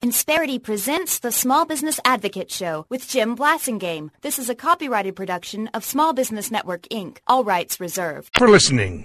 Insperity presents the Small Business Advocate Show with Jim Blasingame. This is a copyrighted production of Small Business Network, Inc. All rights reserved. For listening.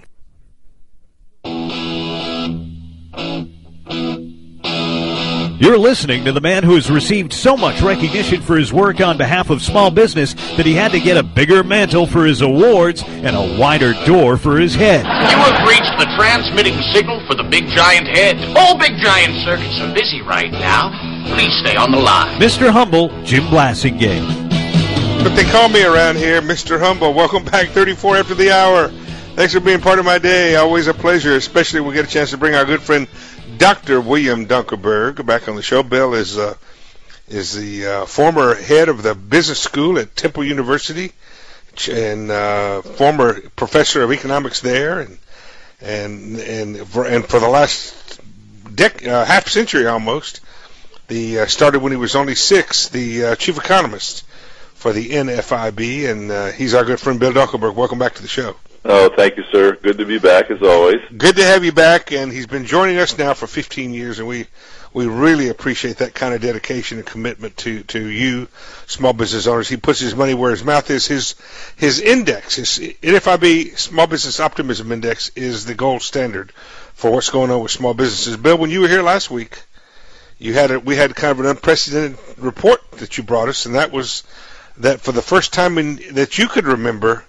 You're listening to the man who has received so much recognition for his work on behalf of small business that he had to get a bigger mantle for his awards and a wider door for his head. You have reached the transmitting signal for the Big Giant Head. All Big Giant circuits are busy right now. Please stay on the line. Mr. Humble, Jim Blasingame. But they call me around here Mr. Humble. Welcome back, 34 after the hour. Thanks for being part of my day. Always a pleasure, especially when we get a chance to bring our good friend Dr. William Dunkerberg back on the show. Bill is the former head of the business school at Temple University and former professor of economics there, and for the last half century almost, started when he was only 6, the chief economist for the NFIB, and he's our good friend Bill Dunkerberg. Welcome back to the show. Oh, thank you, sir. Good to be back, as always. Good to have you back, and he's been joining us now for 15 years, and we really appreciate that kind of dedication and commitment to you, small business owners. He puts his money where his mouth is. His index, his NFIB Small Business Optimism Index, is the gold standard for what's going on with small businesses. Bill, when you were here last week, we had kind of an unprecedented report that you brought us, and that was that for the first time that you could remember,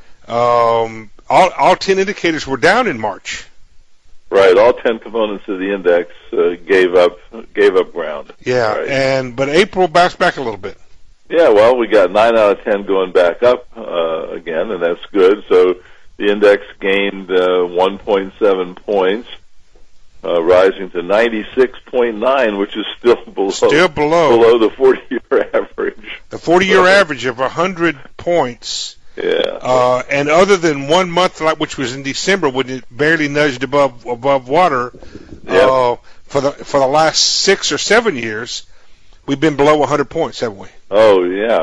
all 10 indicators were down in March. Right, all 10 components of the index gave up ground. Yeah, right. But April bounced back a little bit. Yeah, well, we got 9 out of 10 going back up again, and that's good. So the index gained 1.7 points, rising to 96.9, which is still below the 40-year average. The 40-year average of 100 points. Yeah. And other than 1 month, which was in December, when it barely nudged above water, yep. For the last 6 or 7 years, we've been below 100 points, haven't we? Oh yeah,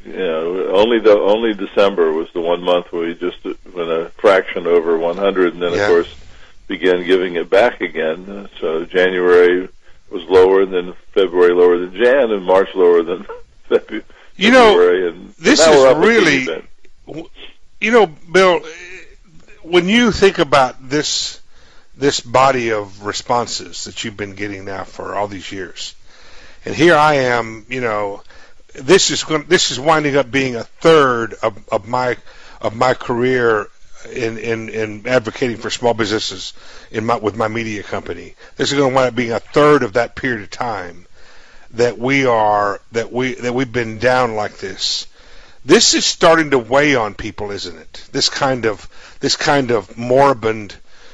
only December was the 1 month where we just went a fraction over 100, and then of course began giving it back again. So January was lower, and then February lower than Jan, and March lower than February. You know, and this is really. You know, Bill, when you think about this body of responses that you've been getting now for all these years, and here I am, you know, this is winding up being a third of my career in advocating for small businesses with my media company. This is going to wind up being a third of that period of time that we've been down like this. This is starting to weigh on people, isn't it? This kind of moribund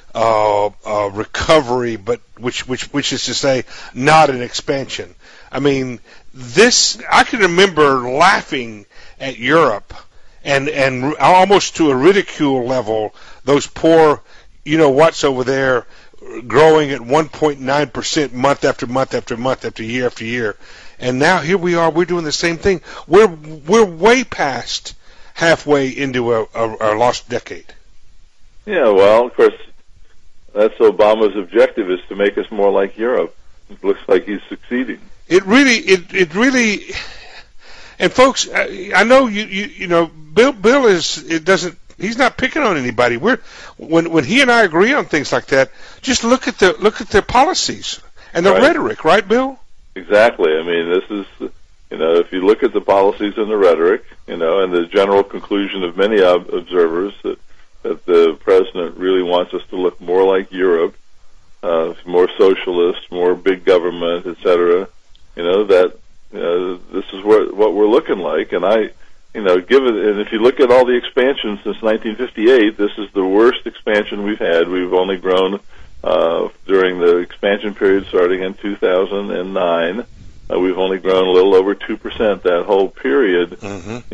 recovery, but which is to say, not an expansion. I mean, I can remember laughing at Europe and almost to a ridicule level, those poor, you know what's over there, growing at 1.9% month after month after month after year. And now here we are. We're doing the same thing. We're way past halfway into a lost decade. Yeah, well, of course, that's Obama's objective, is to make us more like Europe. It looks like he's succeeding. It really. And folks, I know you know Bill he's not picking on anybody. When he and I agree on things like that, just look at their policies and the rhetoric, right, Bill? Exactly. I mean, this is, you know, if you look at the policies and the rhetoric, you know, and the general conclusion of many observers that the president really wants us to look more like Europe, more socialist, more big government, etc. You know, that this is what we're looking like. And and if you look at all the expansions since 1958, this is the worst expansion we've had. We've only grown during the expansion period starting in 2009. We've only grown a little over 2% that whole period. Mm-hmm.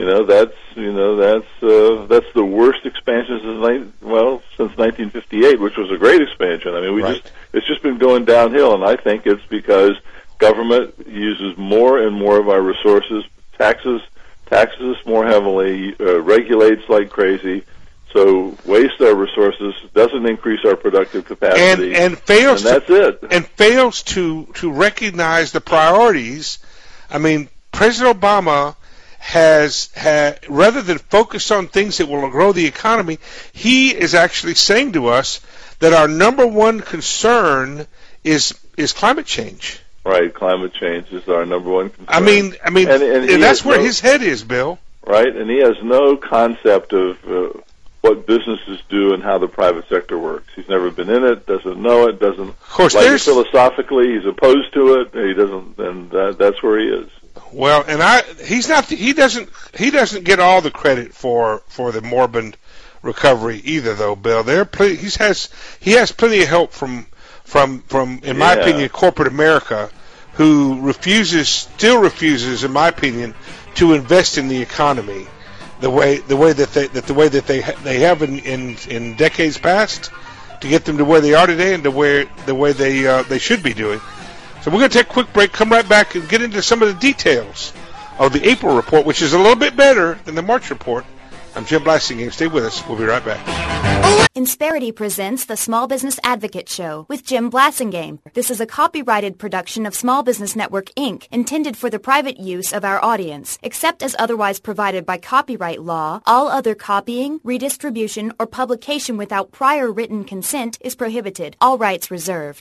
That's the worst expansion since 1958, which was a great expansion. I mean, it's just been going downhill, and I think it's because government uses more and more of our resources, taxes us more heavily, regulates like crazy. So waste our resources, doesn't increase our productive capacity, and fails. And that's it. And fails to recognize the priorities. I mean, President Obama has rather than focus on things that will grow the economy, he is actually saying to us that our number one concern is climate change. Right, climate change is our number one concern. I mean, and that's where his head is, Bill. Right, and he has no concept of what businesses do and how the private sector works. He's never been in it, doesn't know it, doesn't like it philosophically. He's opposed to it. He doesn't, and that's where he is. Well, and he doesn't get all the credit for the Morbin recovery either, though, Bill. He has plenty of help from in my opinion, corporate America, who still refuses, in my opinion, to invest in the economy the way that they have in decades past to get them to where they are today and the way they should be doing. So we're going to take a quick break, come right back, and get into some of the details of the April report, which is a little bit better than the March report. I'm Jim Blasingame. Stay with us. We'll be right back. Insperity presents the Small Business Advocate Show with Jim Blasingame. This is a copyrighted production of Small Business Network, Inc., intended for the private use of our audience. Except as otherwise provided by copyright law, all other copying, redistribution, or publication without prior written consent is prohibited. All rights reserved.